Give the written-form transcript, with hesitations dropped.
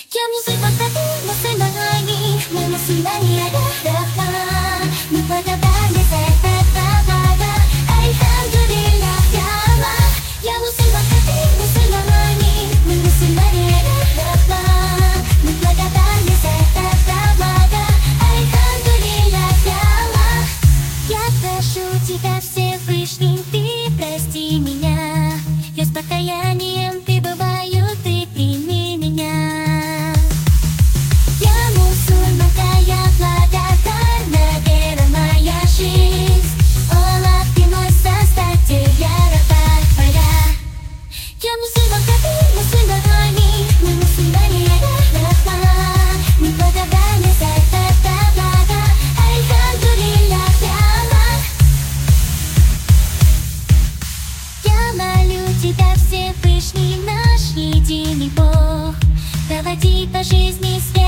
Я мусульман, ты мусульмане, мы мусульмане, мы благодарны за это благо. Альхамдулиллах, я Аллах. Я мусульман, ты мусульмане, мы мусульмане, мы благодарны за это благо. Альхамдулиллах, я Аллах. Я прошу тебя, Всевышний, ты прости меня. Я с покаянием пребываю, ты прими меня. Я мусульманка, я благодарна, вера моя жизнь. Аллах, ты мой создатель, я раба твоя. Я мусульманка, ты мусульмане, мы мусульмане, мы благодарны за это благо. Альхамдулиллах, я Аллах. Я молю тебя, Всевышний наш единый Бог, проводи по жизни свет.